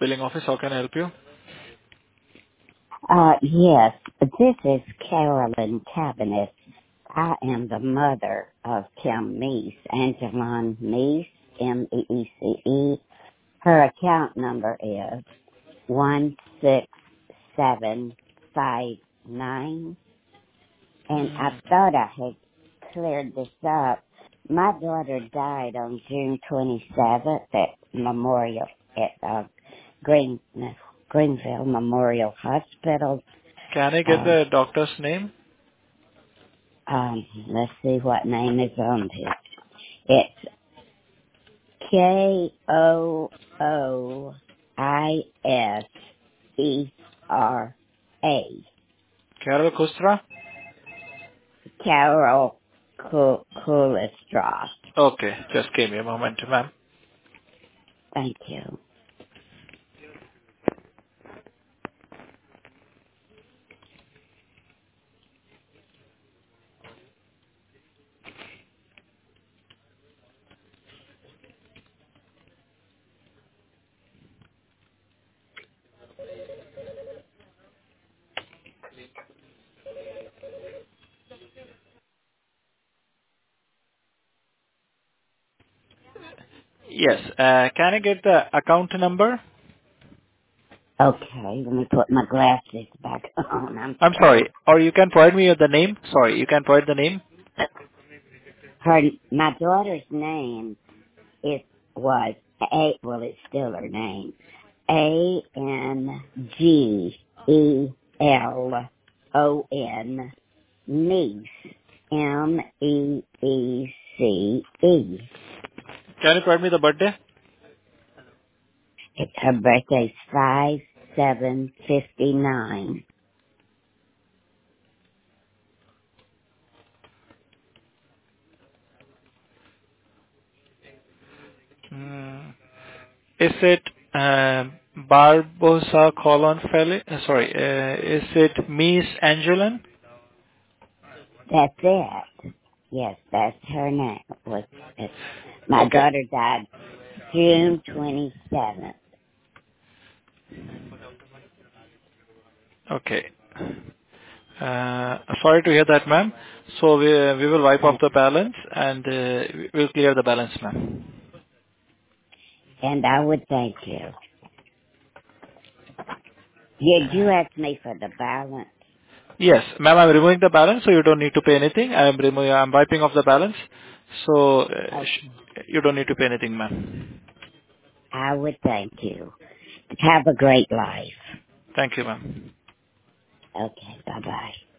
billing office. How can I help you? Yes, this is Carolyn Cabinet. I am the mother of Kim Meese, Angelon Meese, Meece. Her account number is 16759, and I thought I had cleared this up. My daughter died on June 27th at Memorial, at Greenville Memorial Hospital. Can I get Uh, the doctor's name? let's see what name is on this. It's Koisera. Carol Kustra? Carol Kulistra. Okay, just give me a moment, ma'am. Thank you. Yes, can I get the account number? Okay, let me put my glasses back on. I'm I'm sorry. sorry, or you can provide me the name. Sorry, you can provide the name. My daughter's name was it's still her name. Angelon, Meece, Meece. Can you provide me the birthday? Her birthday's 5/7/59. Mm, is it Barbosa colon Feli? Sorry, is it Miss Angeline? That's it. Yes, that's her name. My Okay, daughter died June 27th. okay. Sorry to hear that, ma'am. So we will wipe off Thank, the balance and we'll clear the balance, ma'am. and I would thank you. Did you ask me for the balance? Yes, ma'am, I'm removing the balance, so you don't need to pay anything. I'm wiping off the balance, so Oh, you don't need to pay anything, ma'am. I would thank you. Have a great life. Thank you, ma'am. Okay, bye-bye.